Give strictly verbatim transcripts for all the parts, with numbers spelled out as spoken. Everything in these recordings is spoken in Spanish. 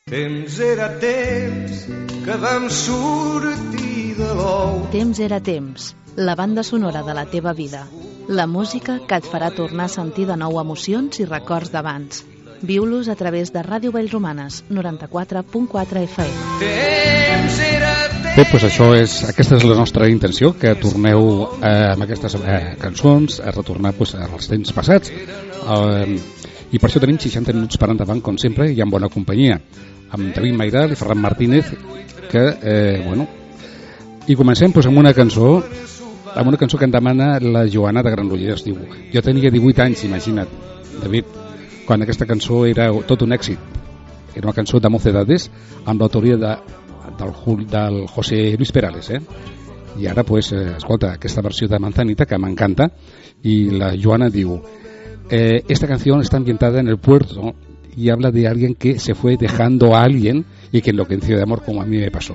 Temps era temps que vam sortir de l'ou. Temps era temps, la banda sonora de la teva vida. La música que et farà tornar a sentir de nou emocions i records d'abans. Viu-los a través de Ràdio Vallromanes, noranta-quatre punt quatre F M. Temps era temps. Bé, doncs això és, aquesta és la nostra intenció, que torneu eh, amb aquestes eh, cançons a retornar pues, als temps passats. Eh, I per això tenim seixanta minuts per endavant, com sempre, i en bona companyia, amb David Mairal i Ferran Martínez, que, eh, bueno... I comencem pues, amb una cançó, amb una cançó que em demana la Joana de Granollers. Diu, jo tenia divuit anys, imagina't, David, quan aquesta cançó era tot un èxit. Era una cançó de Mocedades amb l'autoria de, del, del José Luis Perales, eh? I ara, pues, eh, escolta, aquesta versió de Manzanita que m'encanta, i la Joana diu, eh, esta canción está ambientada en el puerto y habla de alguien que se fue dejando a alguien y que enloqueció de amor, como a mí me pasó.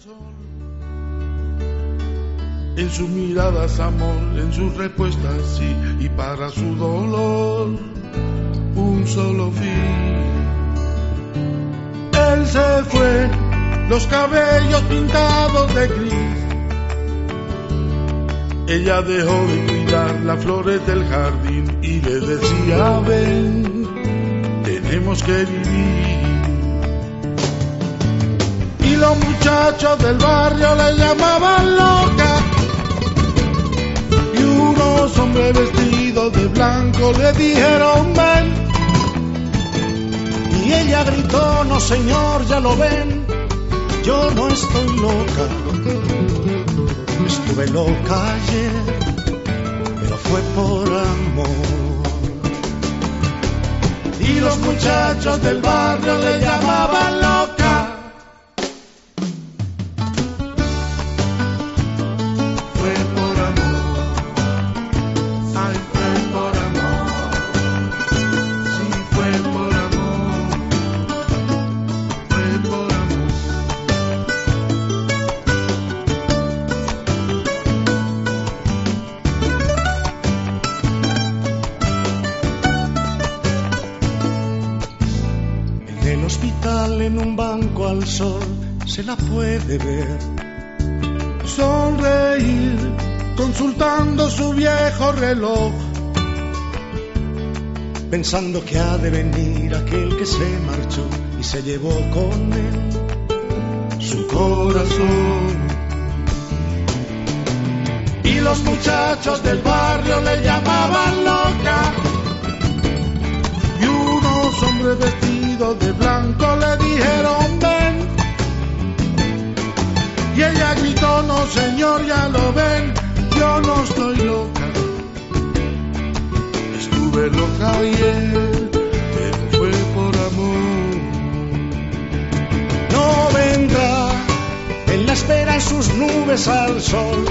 En sus miradas amor, en sus respuestas sí, y para su dolor un solo fin. Él se fue, los cabellos pintados de gris. Ella dejó de cuidar las flores del jardín y le decía, ven, tenemos que vivir. Y los muchachos del barrio le llamaban loca. Y unos hombres vestidos de blanco le dijeron ven. Y ella gritó, no señor, ya lo ven, yo no estoy loca. Estuve loca ayer, pero fue por amor. Y los muchachos del barrio le llamaban loca. En un banco al sol se la puede ver sonreír consultando su viejo reloj, pensando que ha de venir aquel que se marchó y se llevó con él su corazón. Y los muchachos del barrio le llamaban loca. Y unos hombres vestidos de blanco le dijeron ven. Y ella gritó, no señor, ya lo ven, yo no estoy loca. Estuve loca ayer, pero fue por amor. No vendrá, él la espera en sus nubes al sol.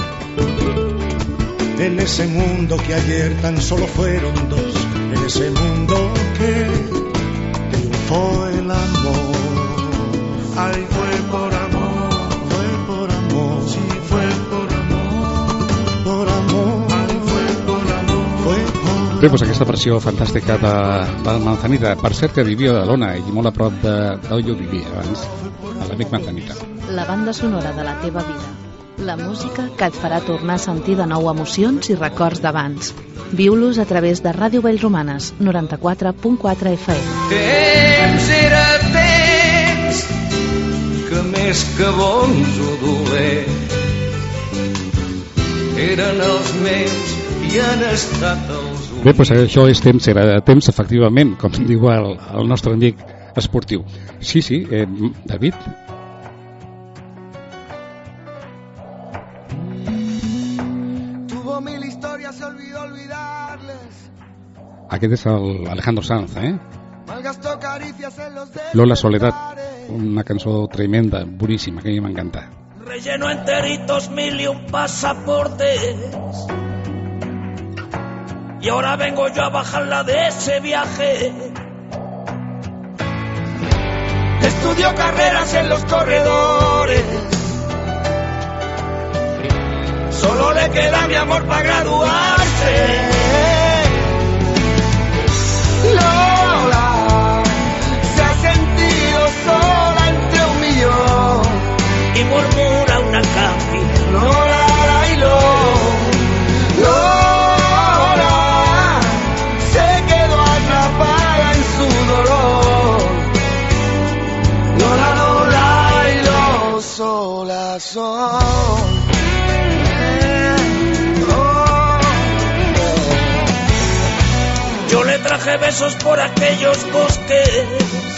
En ese mundo que ayer tan solo fueron dos, en ese mundo que triunfó el amor. Ay, fue por amor, fue por amor, sí, fue por amor, por amor, ay, fue por amor, fue por... Bé, doncs aquesta versió fantàstica de, de Manzanita, per cert que vivia a Lona i molt a prop d'on jo vivia abans, a l'amic Manzanita. La banda sonora de la teva vida. La música que et farà tornar a sentir de nou emocions i records d'abans. Viu-los a través de Ràdio Vallromanes, noranta-quatre punt quatre F M. Temps era temps que més que bons o dolents eren els meus i han estat els últims. Bé, doncs això és temps, era temps, efectivament, com diu el, el nostre amic esportiu. Sí, sí, eh, David... Aquest és el Alejandro Sanz, eh? Lola Soledad, una cançó tremenda, boníssima, que a mi m'encanta. Relleno enteritos mil y un pasaportes y ahora vengo yo a bajarla de ese viaje. Estudio carreras en los corredores, solo le queda mi amor para graduarse. Lola se ha sentido sola. corazón. Yo le traje besos por aquellos bosques,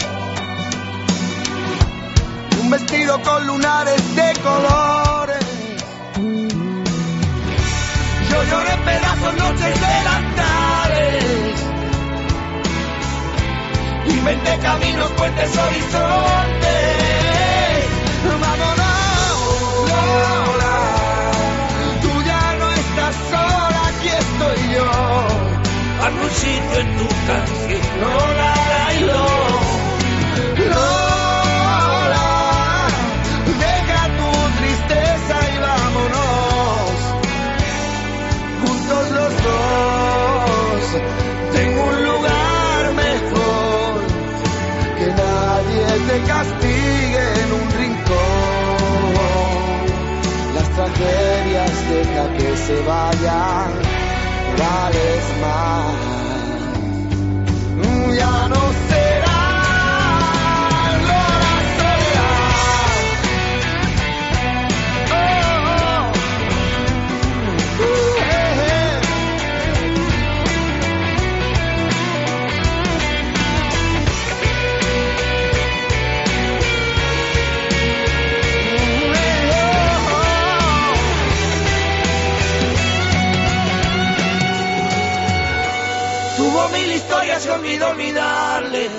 un vestido con lunares de colores. Yo lloré pedazos noches delantares, inventé caminos, puentes, horizontes. Vámonos, Lola, tú ya no estás sola, aquí estoy yo. Hazme un sitio en tu canción, Lola, y lo. Lola, deja tu tristeza y vámonos, juntos los dos. Tengo un lugar mejor, que nadie te castigue en un rincón. Las tragedias deja que se vayan, vales más. Ya no será Lola soledad. Oh, oh. Uh, eh, eh. Tuvo mil historias que olvidó olvidarles.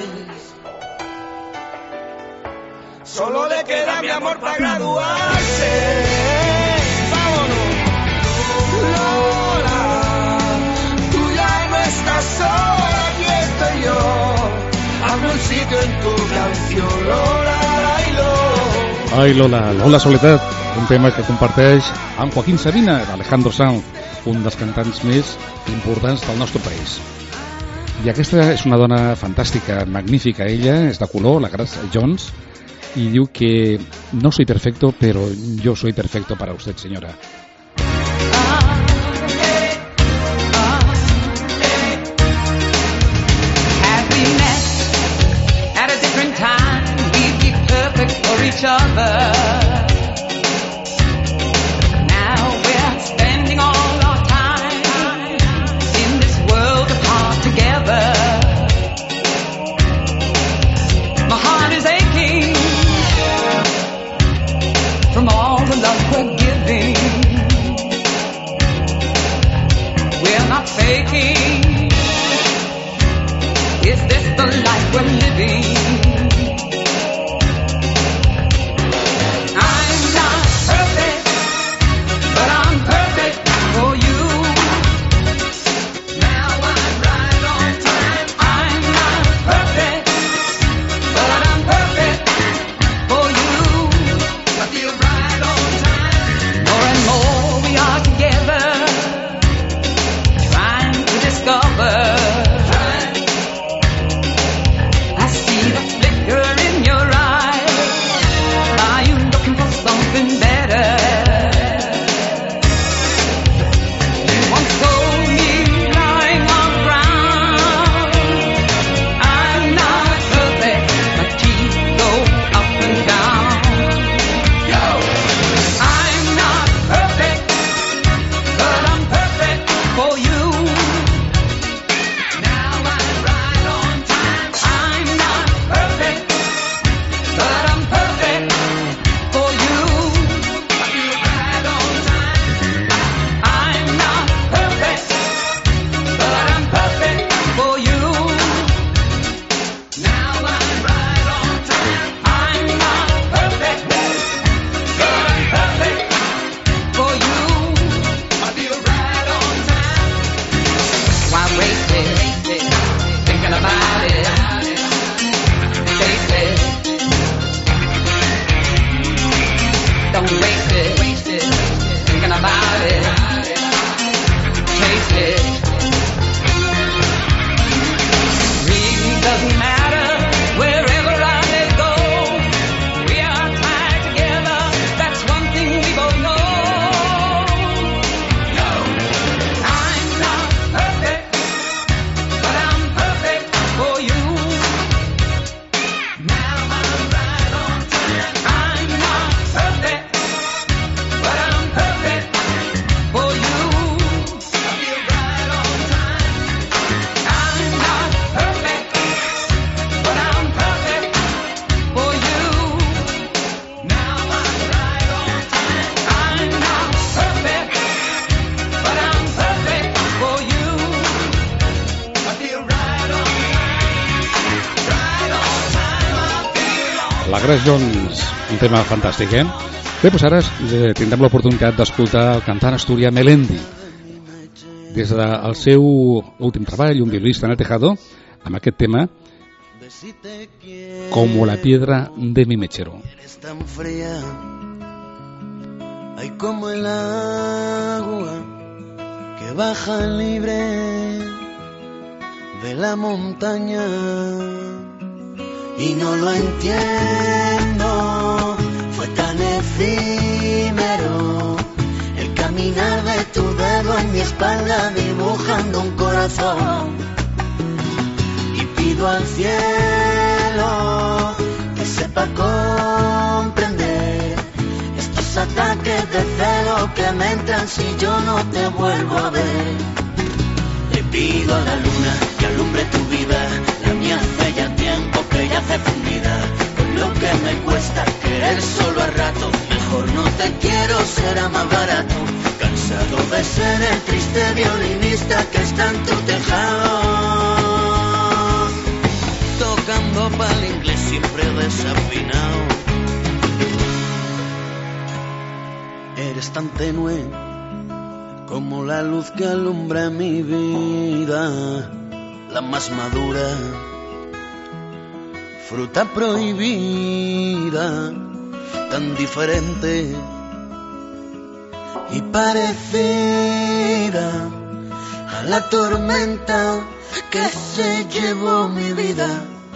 Solo le queda mi amor para graduarse. Vámonos. Lola, tú ya no estás sola, aquí estoy yo. Hazme un sitio en tu canción, Lola, y lo. Ai, Lola, Lola Soledat, un tema que comparteix amb Joaquín Sabina, d'Alejandro Sanz, un dels cantants més importants del nostre país. I aquesta és una dona fantàstica, magnífica. Ella és de color, la Grace Jones, y diu que no soy perfecto, pero yo soy perfecto para usted, señora. At a different time, we'd be perfect for each other. Now we're spending all our time in this world apart together. My heart is aching from all the love we're giving. We're not faking. Is this the life we're living? la Grace Jones, un tema fantàstic, eh? Bé, doncs ara eh, tindrem l'oportunitat d'escoltar el cantant asturià Melendi des del seu últim treball, Un violinista en el tejado, amb aquest tema Como la piedra de mi mechero. Eres tan fría, ay como el agua que baja libre de la montaña y no lo entiendo, fue tan efímero el caminar de tu dedo en mi espalda dibujando un corazón. Y pido al cielo que sepa comprender estos ataques de celo que me entran si yo no te vuelvo a ver. Le pido a la luna que alumbre tu vida, la mía hace ya tiempo que yace fundida. Con lo que me cuesta querer solo a rato, mejor no te quiero, será más barato. Cansado de ser el triste violinista que está en tu tejado, tocando pa'l inglés siempre desafinado. Eres tan tenue como la luz que alumbra mi vida, la más madura, fruta prohibida, tan diferente y parecida a la tormenta que se llevó mi vida.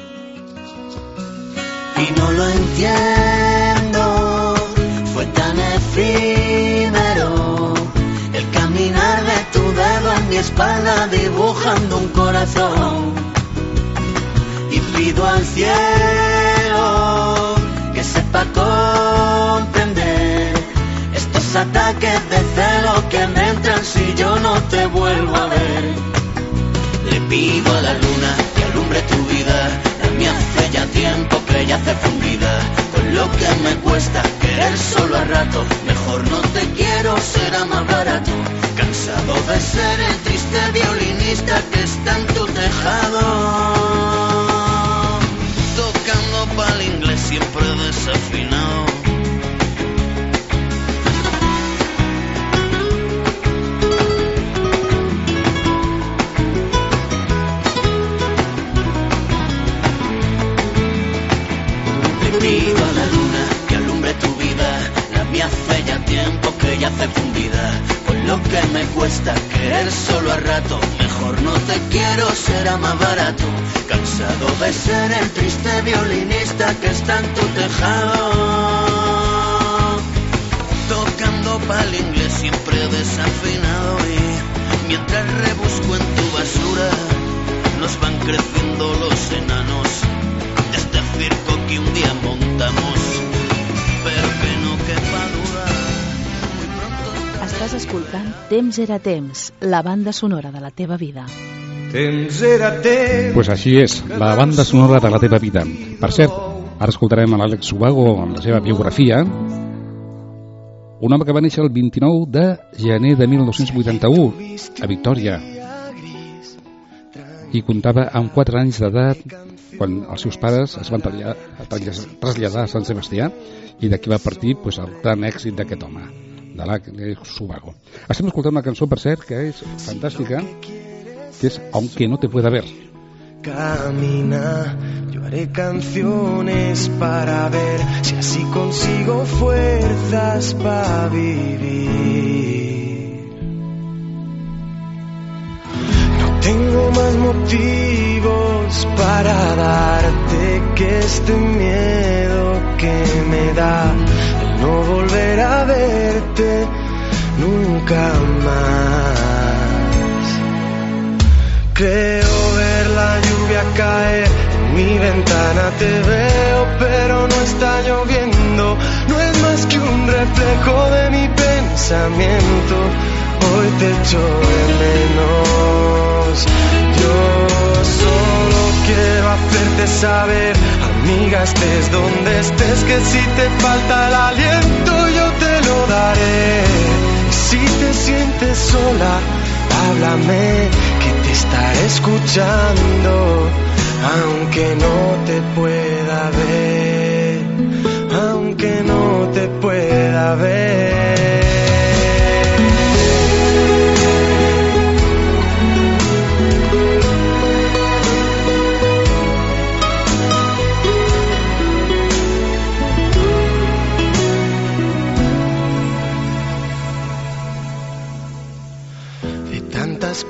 Y no lo entiendo, fue tan efímero el caminar de tu dedo en mi espalda dibujando un corazón. Y pido al cielo que sepa comprender estos ataques de celo que me entran si yo no te vuelvo a ver. Le pido a la luna que alumbre tu vida, la mía hace ya tiempo que yace fundida. Con lo que me cuesta querer solo a rato, mejor no te quiero, será más barato. Cansado de ser el triste violinista que está en tu tejado, tocando pa'l inglés siempre desafinado. Pido a la luna que alumbre tu vida, la mía hace ya tiempo que yace fundida. Con lo que me cuesta querer solo a rato, mejor no te quiero, será más barato. Cansado de ser el triste violinista que está en tu tejado, tocando pa'l inglés siempre desafinado. Y mientras rebusco en tu basura, nos van creciendo los enanos de este circo que un día montamos, pero que no quepa duda, muy pronto estaré... Estàs escoltant Temps era temps, la banda sonora de la teva vida. Temps era temps. Pues així és, la banda sonora de la teva vida. Per cert, ara escoltarem a l'Àlex Ubago amb la seva biografia. Un home que va néixer el vint-i-nou de gener de mil nou-cents vuitanta-u a Victòria i comptava amb quatre anys d'edat quan els seus pares es van traslladar a Sant Sebastià, i d'aquí va partir pues, el gran èxit d'aquest home, de l'Àlex Ubago. Estem escoltant una cançó, per cert, que és fantàstica, que es Aunque no te pueda ver. Camina, yo haré canciones para ver si así consigo fuerzas para vivir. No tengo más motivos para darte que este miedo que me da el no volver a verte nunca más. Creo ver la lluvia caer en mi ventana, te veo pero no está lloviendo, no es más que un reflejo de mi pensamiento. Hoy te echo de menos, yo solo quiero hacerte saber, amiga, estés donde estés, que si te falta el aliento yo te lo daré. Si te sientes sola, háblame, que te estaré escuchando, aunque no te pueda ver.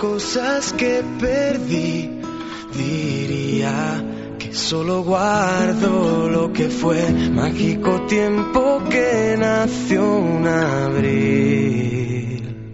cosas que perdí, diría que solo guardo lo que fue. Mágico tiempo que nació un abril.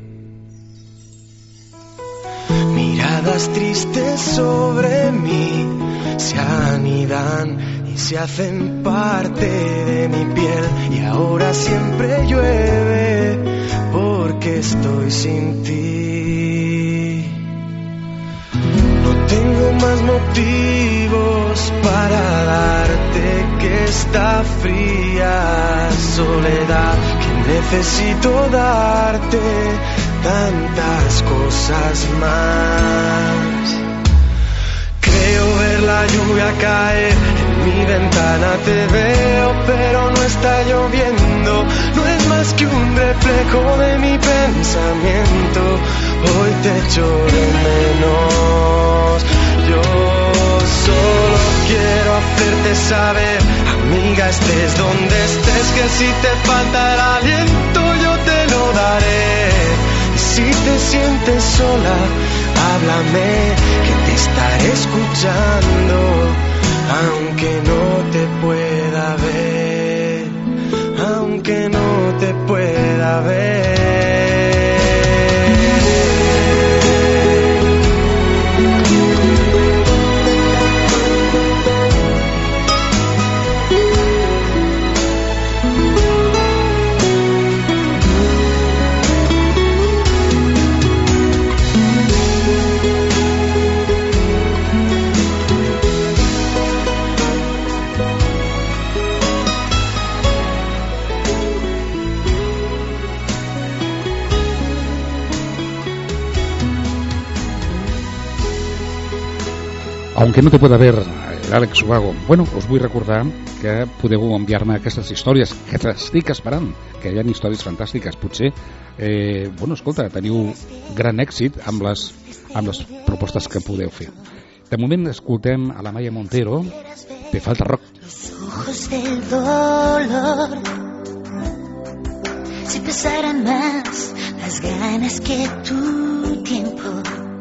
Miradas tristes sobre mí se anidan y se hacen parte de mi piel. Y ahora siempre llueve porque estoy sin ti. No tengo más motivos para darte que esta fría soledad, que necesito darte tantas cosas más. Creo ver la lluvia caer en mi ventana, te veo pero no está lloviendo. No es más que un reflejo de mi pensamiento. Hoy te echo de menos. Yo solo quiero hacerte saber, amiga, estés donde estés, que si te falta el aliento yo te lo daré. Y si te sientes sola, háblame, que te estaré escuchando, aunque no te pueda ver, aunque no te pueda ver. Aunque no te pueda ver, l'Àlex Ubago. Bueno, us vull recordar que podeu enviar-me aquestes històries, que t'estic esperant, que hi ha històries fantàstiques. Potser, eh, bueno, escolta, teniu gran èxit amb les, amb les propostes que podeu fer. De moment escoltem a la Maya Montero, Te falta rock. Los ojos del dolor, si pesaran más las ganas que tu tiempo,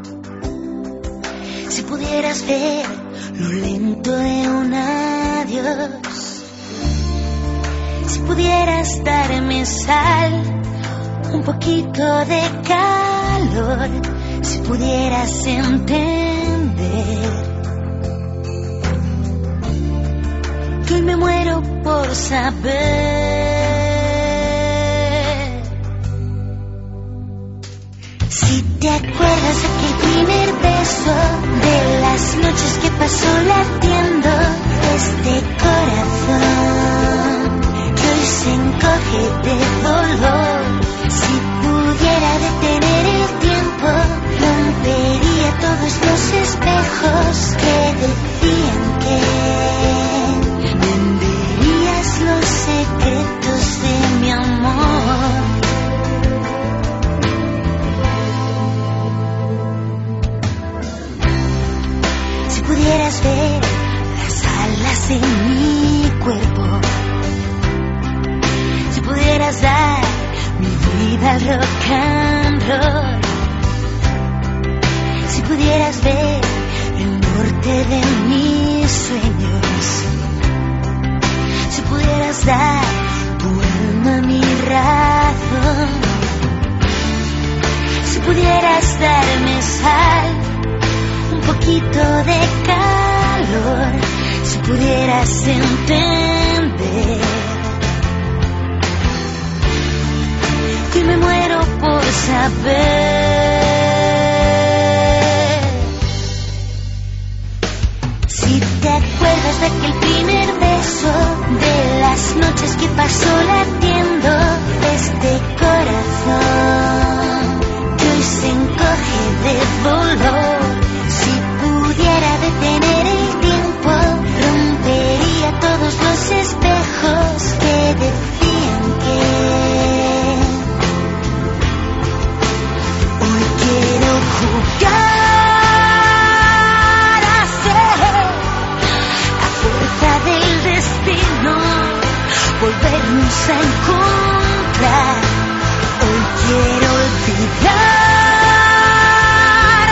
si pudieras ver lo lento de un adiós, si pudieras darme sal, un poquito de calor, si pudieras entender que hoy me muero por saber. Si te acuerdas de aquel primer beso, de las noches que pasó latiendo este corazón que hoy se encoge de dolor, si pudiera detener el tiempo, rompería todos los espejos que decían que venderías los secretos de mi amor. Si pudieras ver las alas de mi cuerpo, si pudieras dar mi vida al rock and roll, si pudieras ver el norte de mis sueños, si pudieras dar tu alma a mi razón, si pudieras darme sal, un poquito de calor, si pudieras entender que me muero por saber. Si te acuerdas de aquel primer beso, de las noches que pasó latiendo este corazón que hoy se encoge de dolor, si pudiera detener el tiempo, rompería todos los espejos que decían que hoy quiero jugar a ser la fuerza del destino, volvernos a encontrar. Hoy quiero olvidar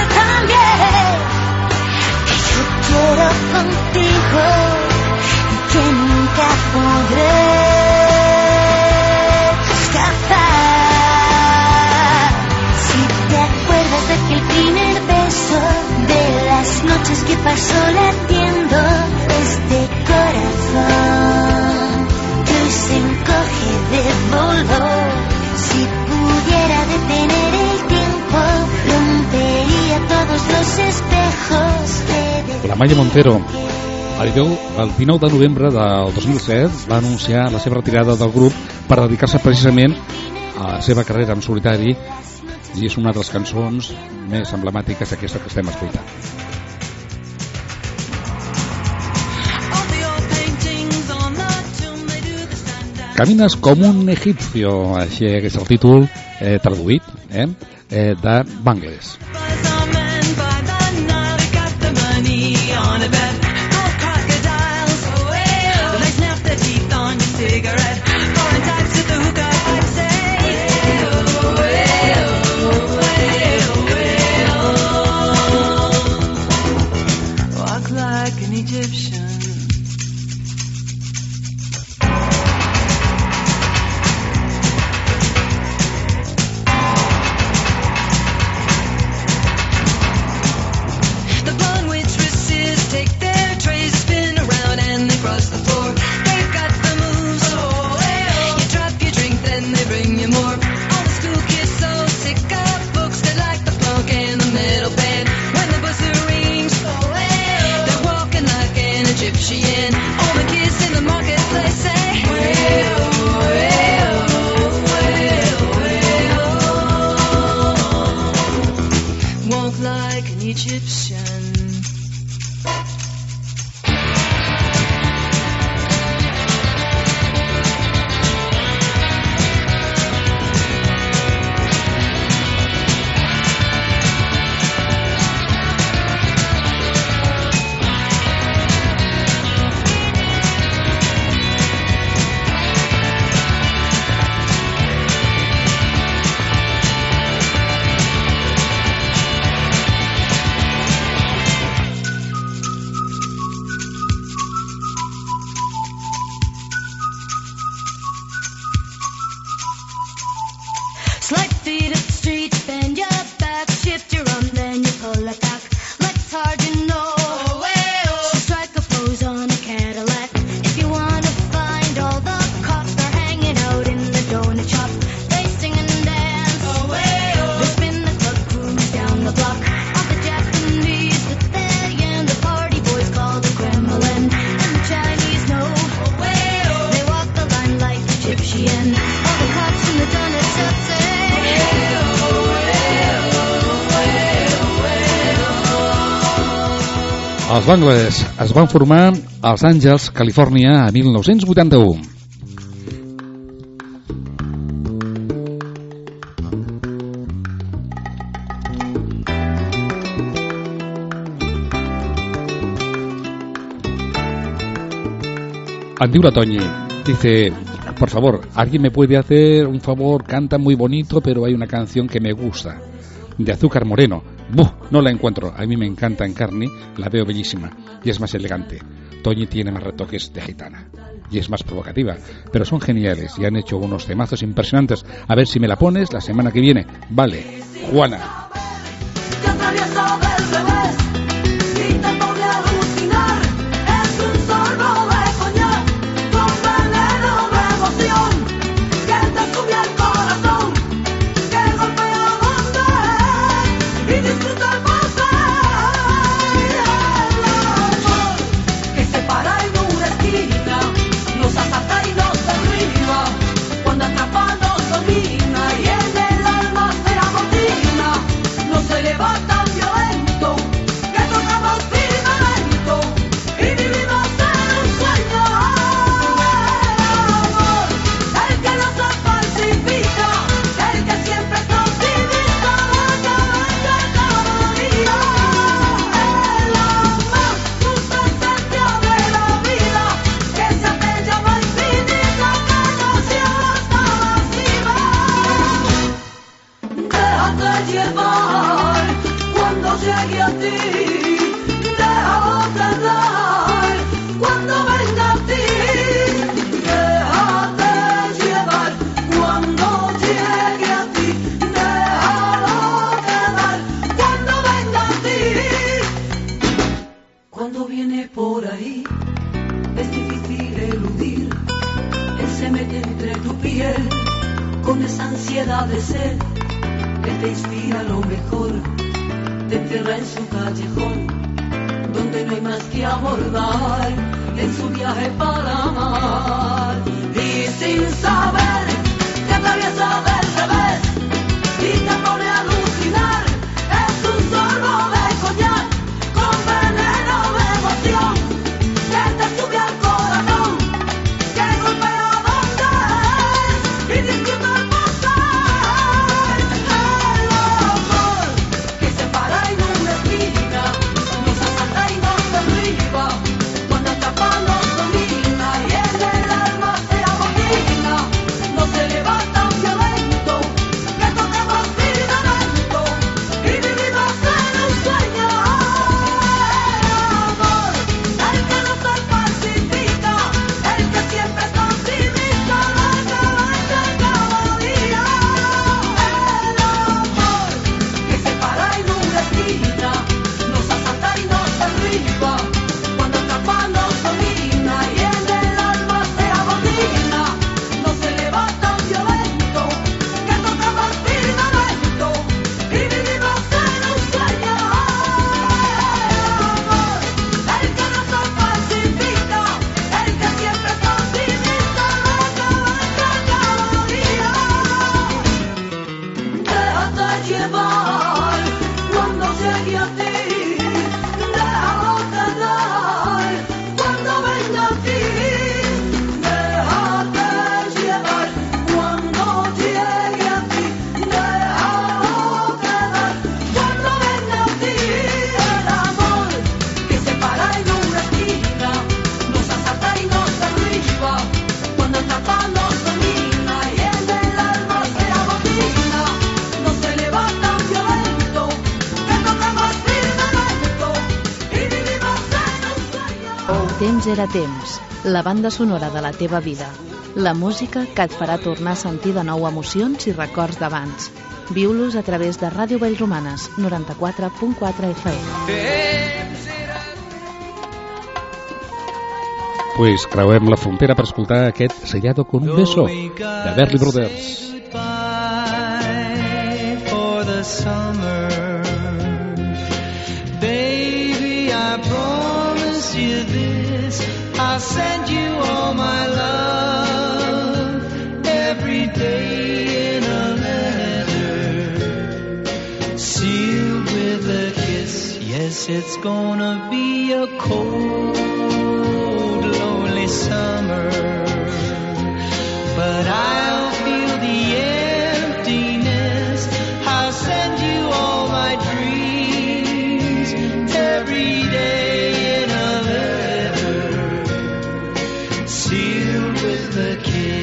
paso latiendo este corazón que hoy se encoge de dolor. Si pudiera detener el tiempo, rompería todos los espejos que de... La Maya Montero, el dinou de novembre del dos mil set, va anunciar la seva retirada del grup per dedicar-se precisament a la seva carrera en solitari, i és una de les cançons més emblemàtiques d'aquesta que estem escoltant. Caminas com un egipcio, així és el títol eh, traduït eh, eh, de Bangles. Els Bangles es van formar a Los Angeles, Califòrnia, a mil nou-cents vuitanta-u. Em diu la Toñi, dice, por favor, ¿alguien me puede hacer un favor? Canta muy bonito, pero hay una canción que me gusta, de Azúcar Moreno. ¡Buh! No la encuentro. A mí me encanta Encarni, la veo bellísima y es más elegante. Toñi tiene más retoques de gitana y es más provocativa, pero son geniales y han hecho unos temazos impresionantes. A ver si me la pones la semana que viene. Vale, Juana. Cuando atrapamos domina y en el alma se amotina. tu piel con esa ansiedad de ser que te inspira lo mejor, te encierra en su callejón donde no hay más que abordar en su viaje para amar. Y sin saber te atraviesa del revés y te pone a alucinar. Es un sorbo de coñac con veneno de emoción que te sube al corazón, que golpea donde es y disfruta el pasar. El amor que se para en una esquina, nos asalta y nos derriba, cuando atrapa nos domina y en el alma se amotina, no se levanta violento, que tocamos firmamento y vivimos en un sueño. Amor, el que no se falsifica, el que siempre está optimista, la cabeza cada día. El amor que se para en una esquina, nos asalta y nos derriba, cuando atrapa nos domina y en el alma se amotina, no se levanta violento, que tocamos firmamento y vivimos en un sueño. Amor, el que no se falsifica, el que siempre está optimista, la cabeza cada día. Déjate llevar cuando llegue a ti, déjalo quedar cuando venga a ti. Déjate llevar cuando llegue a ti, déjalo quedar cuando venga a ti. El amor que se para en una esquina, nos asalta y nos derriba, cuando atrapa nos domina y en el alma se amotina, no se levanta violento, que tocamos firmamento y vivimos en un sueño. Temps era temps, la banda sonora de la teva vida. La música que et farà tornar a sentir de nou emocions i records d'abans. Viu-los a través de Ràdio Vallromanes, noranta-quatre punt quatre F M. Pues creuem la frontera per escoltar aquest Sellado con un beso de Berly Brothers. Goodbye for the summer. Baby, I promise you this, I'll send you all my love every day in a letter, sealed with a kiss. Yes, it's gonna be a cold, lonely summer, but I'll feel the emptiness. I'll send you all my dreams every day in a letter, sealed with a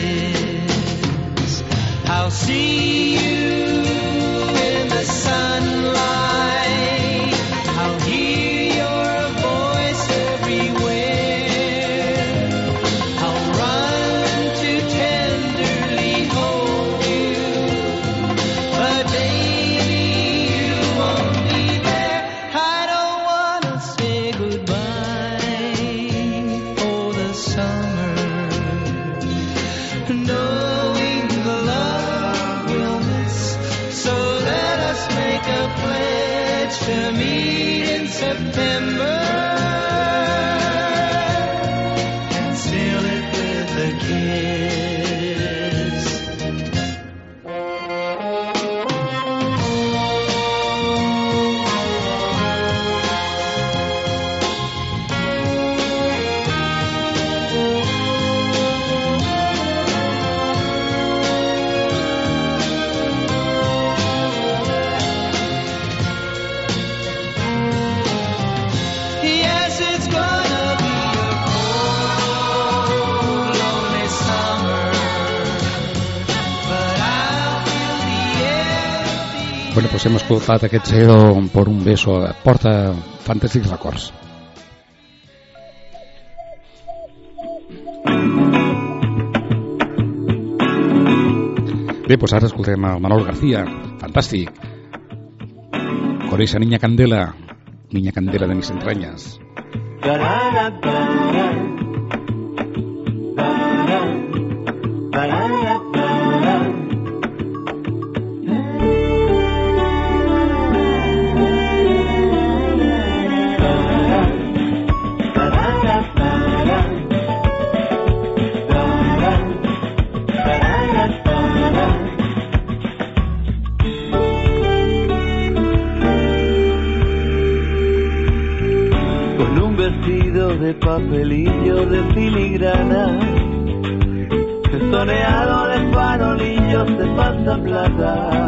kiss. I'll see you in the sunlight, I'll hear your voice everywhere, I'll run to tenderly hold you, but baby you won't be there. I don't wanna say goodbye for the summer, knowing the love we'll miss. So let us make a pledge to meet in September and seal it with a kiss. Yes, it's gonna be a cold, lonely summer, but I'll feel the empty. Bueno, pues hem escoltat aquest Sellado por un beso, porta fantàstics records. Bé, pues ara escoltem el Manol García, fantàstic, con esa niña candela, niña candela de mis entrañas. Ba-da-da-ba-da. Ba-da-da. Ba-da-da. floreado de farolillos de pasta plata.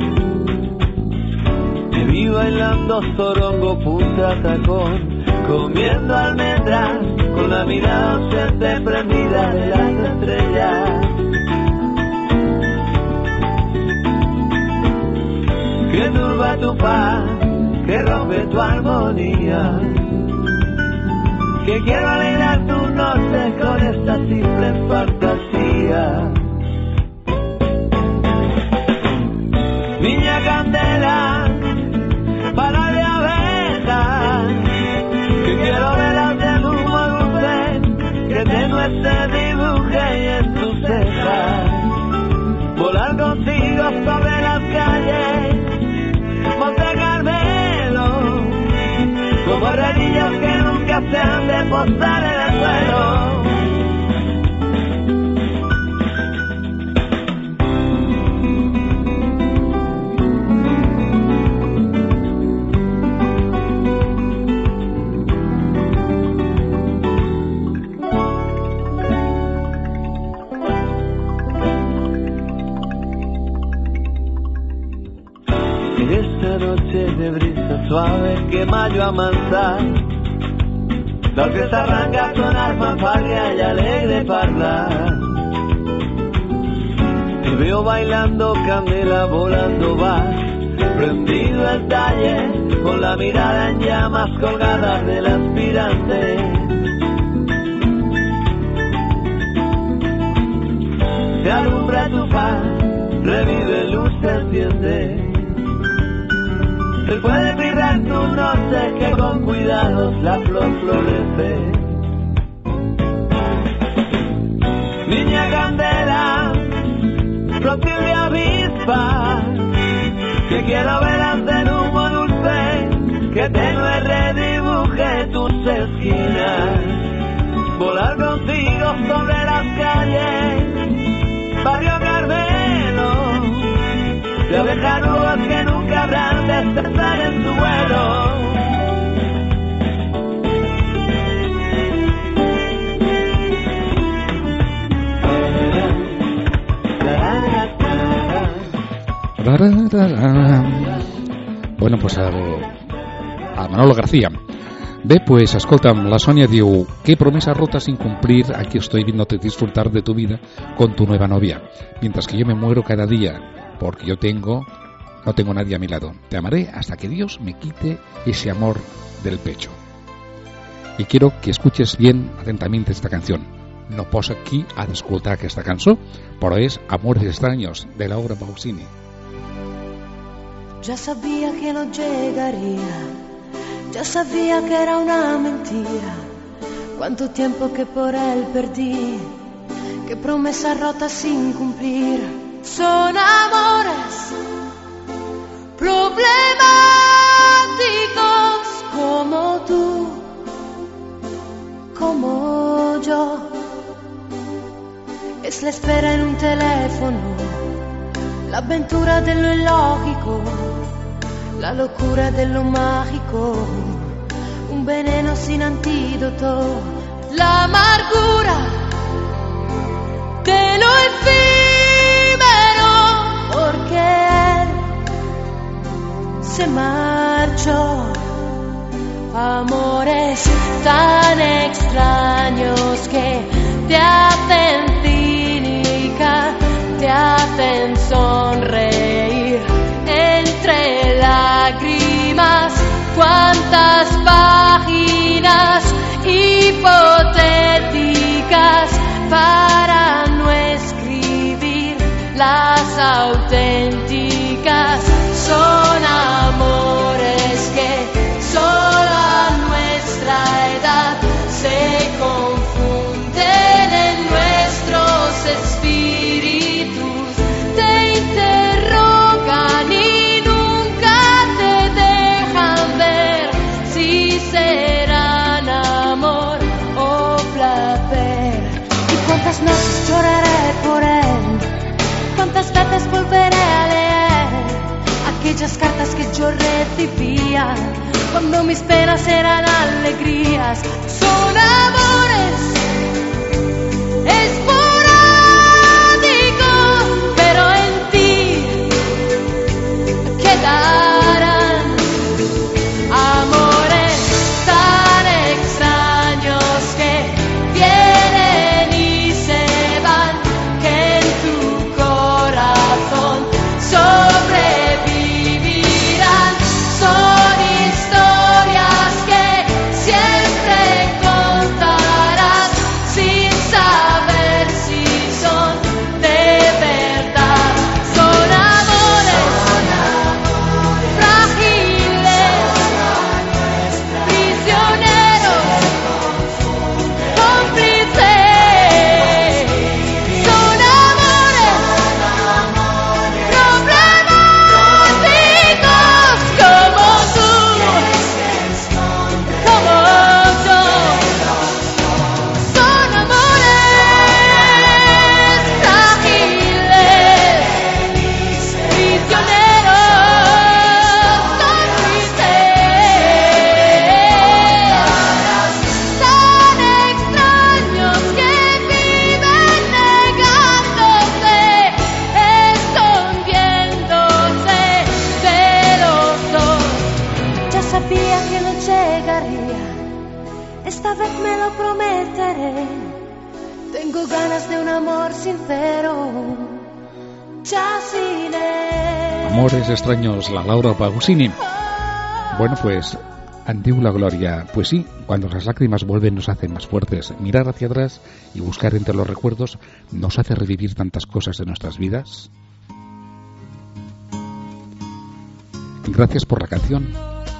Te vi bailando zorongo, punta tacón, comiendo almendras, con la mirada ausente prendida de las estrellas. Que turba tu paz, que rompe tu armonía, que quiero alegrar tu noche con esta simple fantasía. Niña candela, para de abejas, que quiero velas de humo dulce, que tengo este dibuje y en tus cejas, volar contigo sobre las calles, Monte Carmelo, como redillos que nunca se han de posar en el suelo. De brisa suave que mayo amansa, la que se arranca con arma fanfarria y alegre parla. Te veo bailando candela, volando vas, prendido el talle, con la mirada en llamas colgadas del aspirante. Se alumbra tu paz, revive luz, se enciende. Se puede mirar tu noche que con cuidados la flor florece. Niña candela, flotil de avispa, que quiero velas de humo dulce, que tenue redibuje tus esquinas, volar contigo sobre las calles, Barrio Carmelo, de abejas que nunca habrán de cesar en su vuelo. Bueno, pues a, a Manolo García. Bé, pues escolta'm, la Sonia diu: ¿qué promesa rota sin cumplir? Aquí estoy viéndote disfrutar de tu vida con tu nueva novia, mientras que yo me muero cada día, porque yo tengo, no tengo nadie a mi lado. Te amaré hasta que Dios me quite ese amor del pecho. Y quiero que escuches bien atentamente esta canción. No posa qui ha d'escoltar aquesta cançó, però és Amores extraños, de Laura Pausini. Ya sabía que no llegaría, ya sabía que era una mentira. Cuánto tiempo que por él perdí, qué promesas rotas sin cumplir. Son amores problemáticos como tú, como yo. Es la espera en un teléfono, la aventura de lo ilógico, la locura de lo mágico, un veneno sin antídoto, la amargura de lo efímero, porque él se marchó. Amores tan extraños que te hacen cínica, te hacen sonreír entre lágrimas. Cuántas páginas hipotéticas para no escribir las auténticas. Son amores que solo a nuestra edad se confunden en nuestros espíritus, te interrogan y nunca te dejan ver si serán amor o placer. Y cuántas noches lloraré por él, cuántas veces volveré a leer aquellas cartas que yo recibía cuando mis penas eran alegrías. Son amores esporádicos ganas de un amor sincero. Chasine. Amores extraños, la Laura Pausini. Bueno, pues, en diu la Gloria, pues sí, cuando las lágrimas vuelven nos hacen más fuertes. Mirar hacia atrás y buscar entre los recuerdos nos hace revivir tantas cosas de nuestras vidas. Gracias por la canción.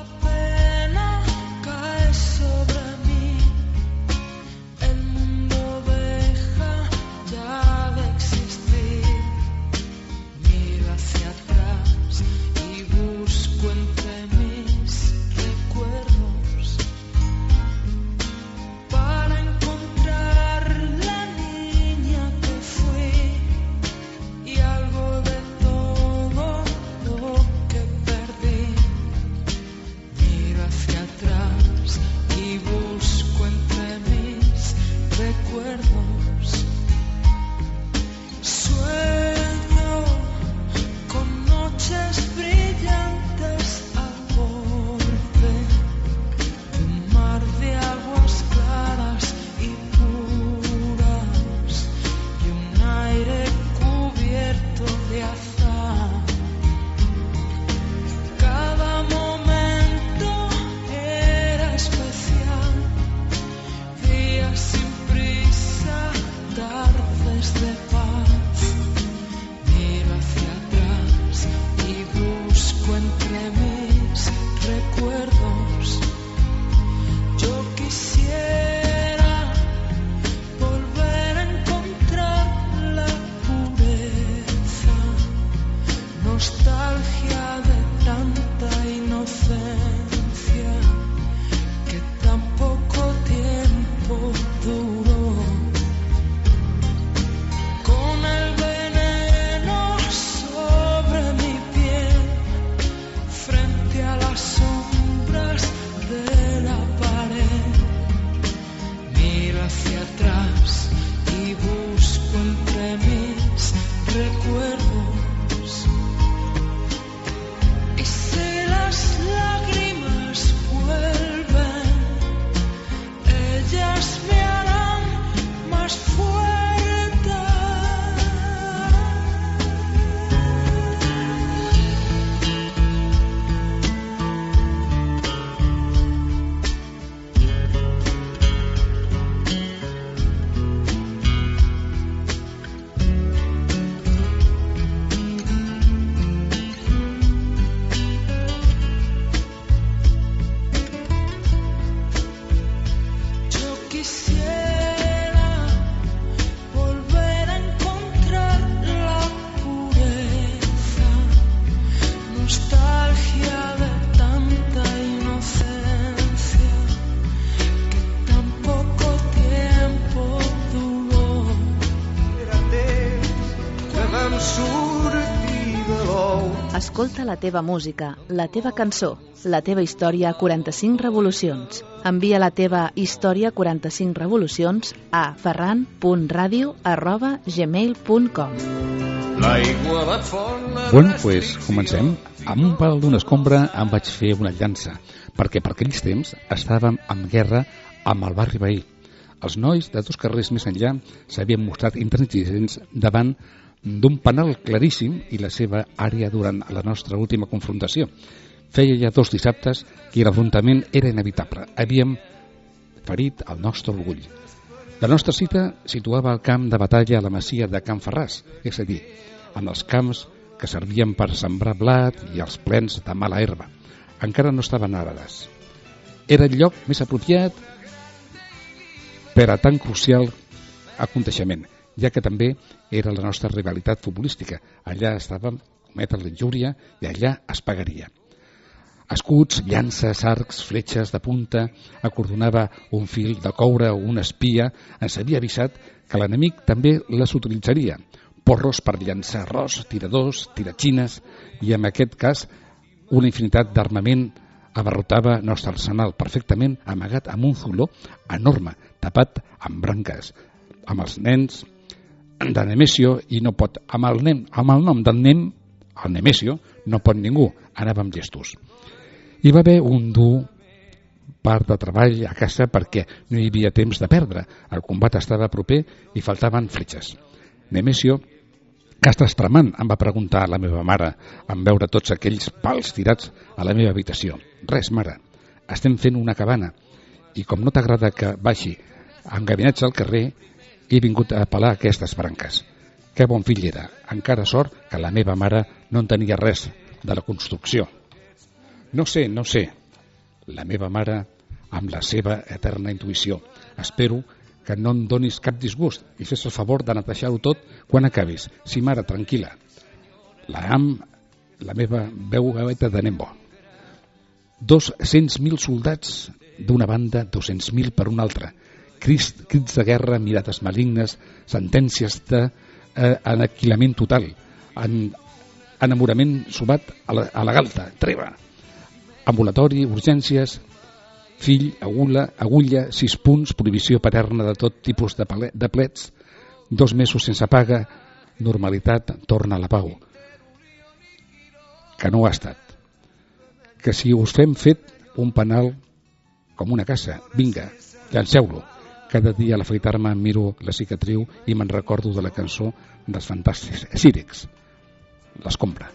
Escolta la teva música, la teva cançó, la teva història a quaranta-cinc revolucions. Envia la teva història a quaranta-cinc revolucions a ferran punt ràdio arroba gmail punt com. Bueno, pues comencem. Amb un pal d'una escombra em vaig fer una llança, perquè per aquells temps estàvem en guerra amb el barri veí. Els nois de dos carrers més enllà s'havien mostrat intransigents davant d'un penal claríssim i la seva àrea durant la nostra última confrontació. Feia ja dos dissabtes que l'enfrontament era inevitable. Havíem ferit el nostre orgull. La nostra cita situava el camp de batalla a la masia de Can Ferràs, és a dir, en els camps que servien per sembrar blat i els plens de mala herba. Encara no estaven àrides. Era el lloc més apropiat per a tan crucial aconteixement, ja que també era la nostra rivalitat futbolística. Allà estàvem, cometre la injúria, i allà es pagaria. Escuts, llances, arcs, fletxes de punta, acordonava un fil de coure o una espia, ens havia avisat que l'enemic també les utilitzaria. Porros per llançar arròs, tiradors, tiratxines, i en aquest cas una infinitat d'armament abarrotava nostre arsenal, perfectament amagat amb un zuló enorme, tapat amb branques, amb els nens de Nemesio, i no pot, amb el, nen, amb el nom del nen, el Nemesio, no pot ningú, anava amb gestos. Hi va haver un dur part de treball a casa perquè no hi havia temps de perdre. El combat estava proper i faltaven fletxes. Nemesio, què estàs tramant? Em va preguntar la meva mare en veure tots aquells pals tirats a la meva habitació. Res, mare, estem fent una cabana i com no t'agrada que baixi amb gabinets al carrer, he vingut a pelar aquestes branques. Que bon fill era, encara sort que la meva mare no en tenia res de la construcció. No sé, no sé, la meva mare amb la seva eterna intuïció. Espero que no em donis cap disgust i fes el favor de netejar-ho tot quan acabis. Sí, mare, tranquil·la. La am, la meva veu gaveta de Nembo. dos-cents mil soldats d'una banda, dos-cents mil per una altra. Crits, crits de guerra, mirades malignes, sentències de eh, aniquilament total, en, enamorament sumat a la, a la galta, treva, ambulatori, urgències, fill, agulla, agulla, sis punts, prohibició paterna de tot tipus de, pale, de plets, dos mesos sense paga, normalitat, torna a la pau. Que no ho ha estat. Que si us fem fet un penal com una casa, vinga, llanceu-lo. Cada dia a l'afaitar-me em miro la cicatriu i me'n recordo de la cançó dels fantàstics Círics, l'escombra.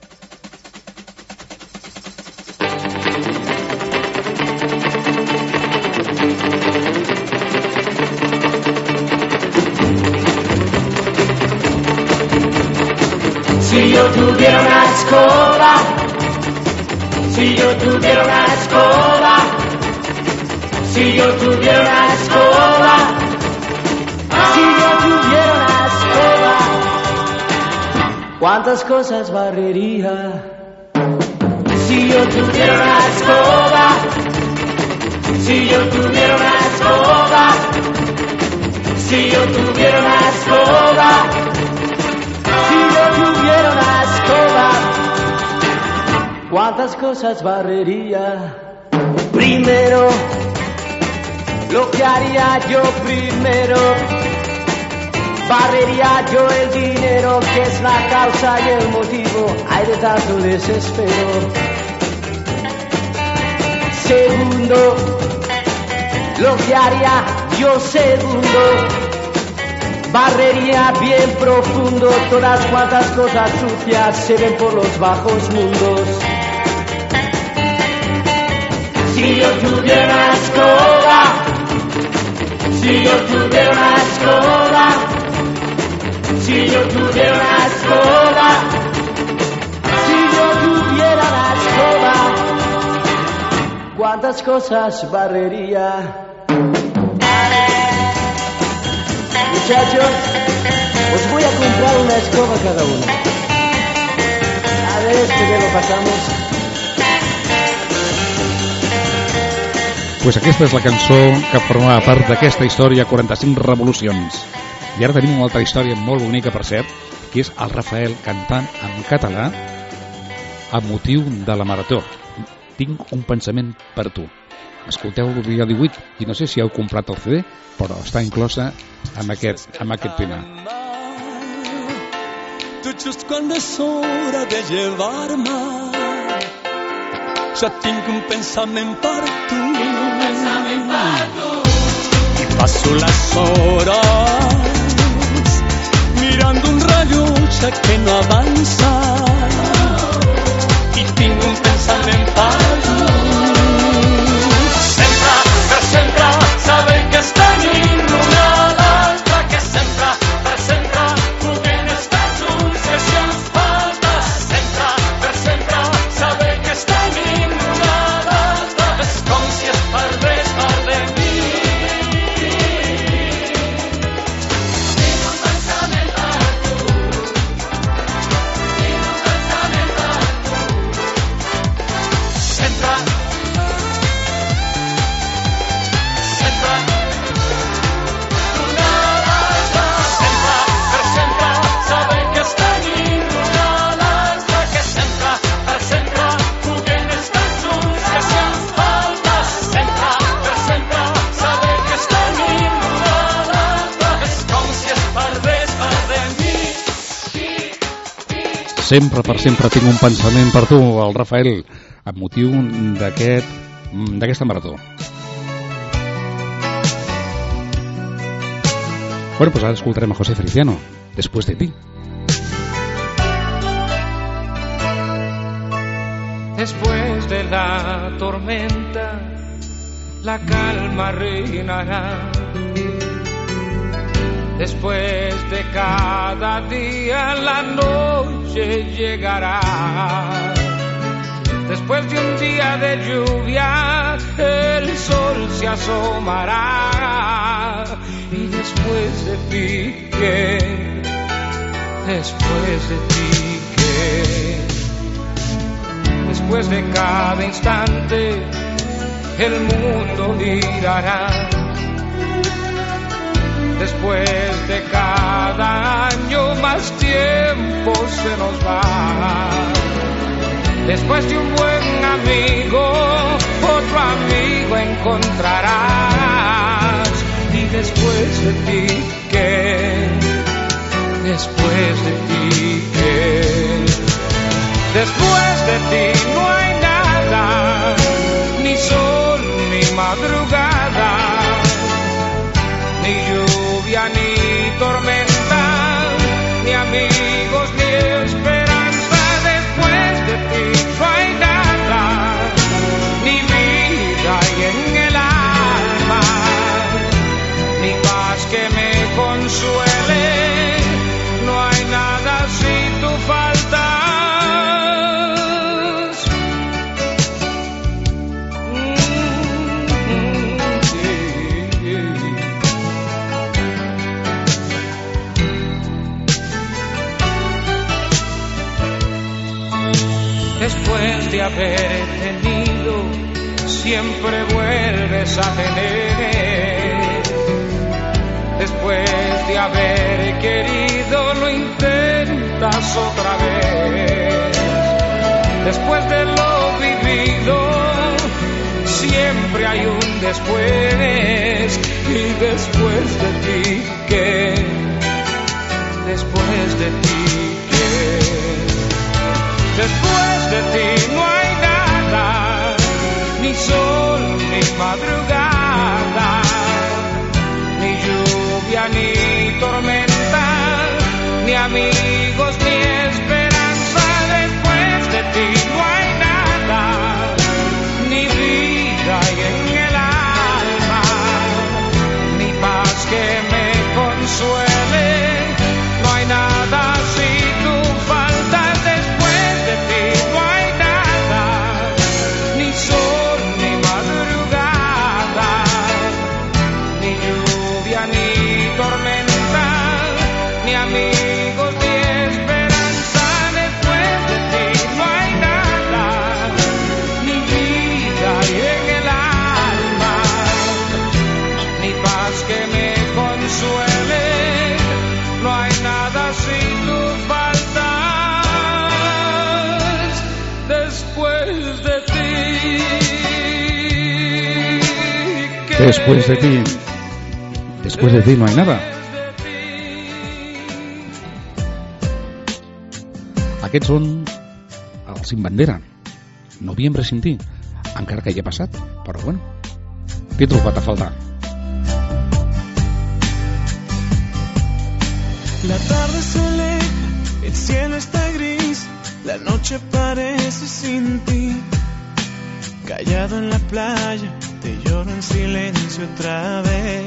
Si yo tuviera una escoba, si yo tuviera una escoba, si yo tuviera una escoba, si yo tuviera una escoba, ¿cuántas cosas barrería? Si yo tuviera una escoba, si yo tuviera una escoba, si yo tuviera una escoba, si yo tuviera una escoba, ¿cuántas cosas barrería? Primero, lo que haría yo primero, barrería yo el dinero que es la causa y el motivo, hay de tanto desespero. Segundo, lo que haría yo segundo, barrería bien profundo todas cuantas cosas sucias se ven por los bajos mundos. Si yo tuviera una escoba, si yo tuviera una escoba, si yo tuviera una escoba, si yo tuviera una escoba, ¿cuántas cosas barrería? Muchachos, os voy a comprar una escoba cada uno. A ver, este que lo pasamos. Pues aquesta és la cançó que formava part d'aquesta història, quaranta-cinc revolucions. I ara tenim una altra història molt bonica, per cert, que és el Rafael cantant en català amb motiu de la marató. Tinc un pensament per tu. Escolteu el dia divuit i no sé si heu comprat el C D, però està inclosa amb aquest, amb aquest tema. Tu just quan és hora de llevar-me, ja tinc un pensament per tu. Un pensament per tu. I passo les hores mirant un rellotge que no avança i tinc un pensament per tu. Sempre, per sempre, saber que es tenim l'una a l'altra, que sempre, per sempre, puguem estar junts, que si ens falta. Sempre, per sempre, saber que es tenim l'una a l'altra, és com si es perdés part de mi. Tinc un pensament per tu, tinc un pensament per tu. Sempre, Sempre per sempre tinc un pensament per tu, el Rafael, amb motiu d'aquest d'aquesta marató. Bueno, pues ara escoltarem a José Feliciano, Después de ti. Después de la tormenta, la calma reinará. Después de cada día, la noche llegará. Después de un día de lluvia, el sol se asomará. Y después de ti, ¿qué? Después de ti, ¿qué? Después de cada instante, el mundo girará. Después de cada año, más tiempo se nos va. Después de un buen amigo, otro amigo encontrarás. Y después de ti, ¿qué? Después de ti, ¿qué? Después de ti no hay nada, ni sol, ni madrugada, ni lluvia, ni tormenta, ni amigos, ni esperanza. Después de ti no hay nada, ni vida y en el alma, ni paz que me consuele. No hay nada si tú faltas. Después de haber tenido, siempre vuelves a tener. Después de haber querido, lo intentas otra vez. Después de lo vivido, siempre hay un después. Y después de ti, ¿qué? Después de ti, ¿qué? Después de ti no hay nada, ni sol, ni madrugada, ni lluvia, ni tormenta, ni amigos, ni esperanza. Después de ti no hay nada, ni vida y en el alma, ni paz que me consuele. No hay nada si tú faltas. Después de ti no hay nada, ni sol, ni madrugada, ni lluvia, ni tormenta, ni amigos, ni esperanza. Después de ti no hay nada, ni vida y en el alma, ni paz que me consuele. No hay nada si tú faltas. Después de ti, ¿qué? Después de ti, después de ti no hay nada. Aquests són els Sin Bandera, Noviembre sin ti, encara que ja ha passat, però bueno, t'he trobat a faltar. La tarde se aleja, el cielo está gris, la noche parece sin ti. Callado en la playa, te lloro en silencio otra vez.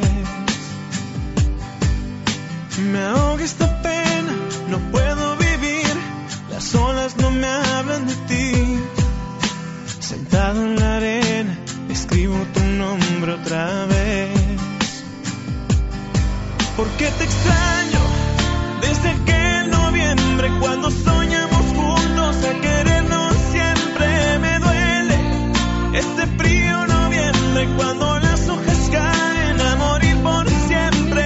Me ahoga esta pena, no puedo vivir, las olas no me hablan de ti. Sentado en la arena, escribo tu nombre otra vez. ¿Por qué te extraño? Desde aquel noviembre cuando soñamos juntos a querernos siempre. Me duele este frío noviembre cuando las hojas caen a morir por siempre.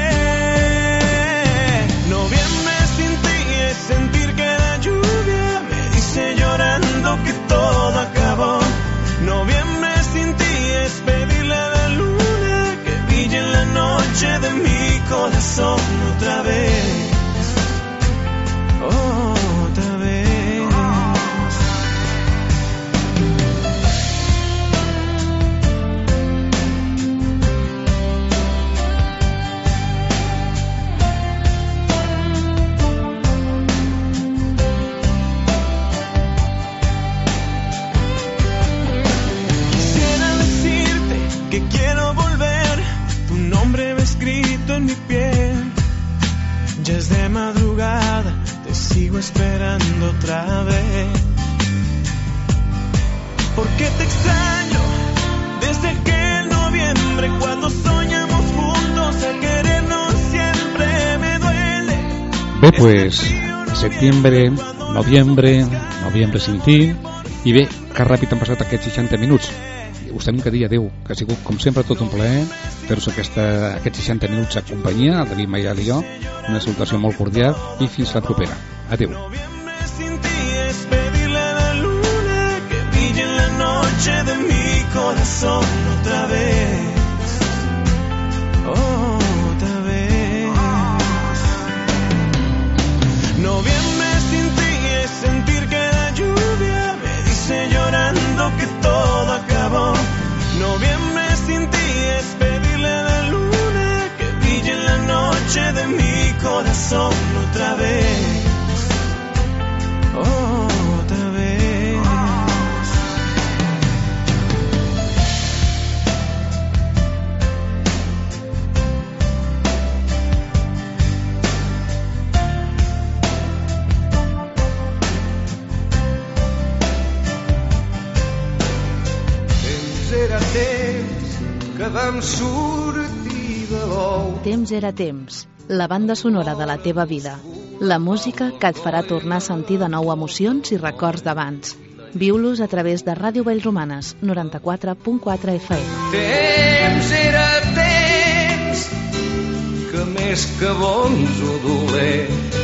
Noviembre sin ti es sentir que la lluvia me dice llorando que todo acabó. Noviembre sin ti es pedirle a la luna que brille en la noche de mi corazón otra madrugada te sigo esperando otra vez. Porque te extraño desde aquel noviembre cuando soñamos juntos a querernos siempre. Me duele. Bé, pues, setembre, noviembre, noviembre sin ti, i bé, que ràpid han passat aquests seixanta minuts. Us tenim que dir adeu, que ha sigut com sempre tot un plaer fer-vos aquesta, aquests seixanta minuts de companyia, el David Mayal i jo, una salutació molt cordial i fins la propera. Adeu. Sin ti es pedirle a la luna que brille en la noche de mi corazón otra vez. Oh, otra vez. Noviembre sin ti es sentir que la lluvia me dice llorando que todo acabó. Noviembre sin ti es pedirle a la luna que brille en la noche de mi corazón otra vez. Oh, otra vez. Temps era temps que vam sortir de l'ou. Temps era temps, la banda sonora de la teva vida. La música que et farà tornar a sentir de nou emocions i records d'abans. Viu-los a través de Ràdio Vallromanes, noranta-quatre punt quatre F M. Temps era temps que més que bons o dolents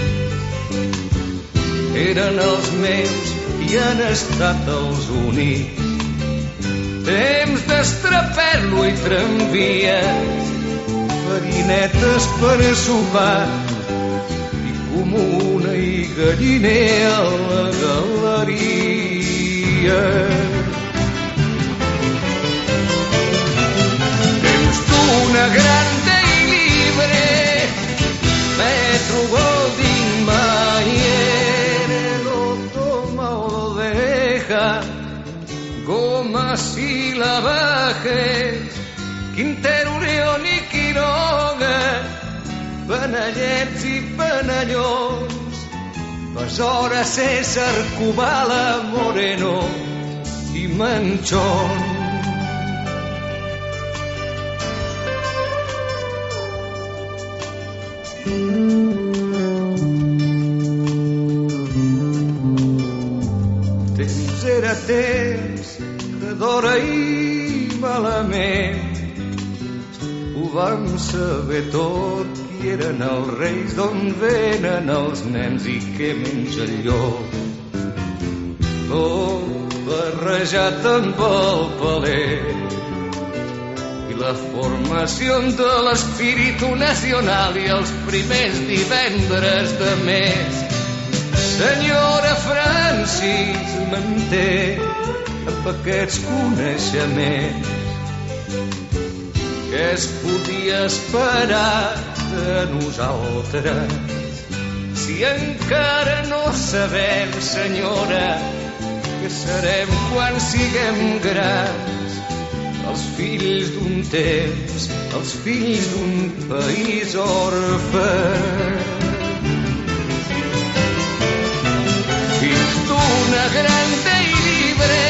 eren els meus i han estat els únics. Temps d'estraperlo i tramvies, farinetes per a sopar i comuna i galliner a la galeria. Temps d'una grande i libre Metro Goldwyn Mayer, lo toma o lo deja, Gomas y Lavajes, Quintero, León i Quiroga, Panellets i Panellons, Besora, César, Kubala, Moreno i Manchón. Temps era temps que d'hora i malament ho vam saber tot, qui eren els reis, d'on venen els nens i què menja el llop. Tot barrejat amb el paler i la formació de l'espíritu nacional i els primers divendres de mes. Senyora Francis manté amb aquests coneixements que es podia esperar de nosaltres. Si encara no sabem, senyora, que serem quan siguem grans, els fills d'un temps, els fills d'un país orfe. Fills d'una grande i libre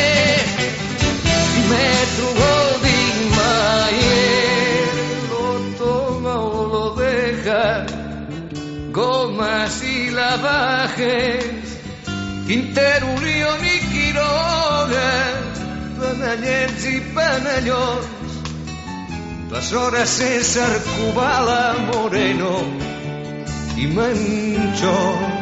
Metro Goldwyn Mayer, lo toma o lo deja, Gomas y Lavajes, Quintero, León i Quiroga, Panellets i Panellons, Besora, César, Kubala, Moreno i Manchón.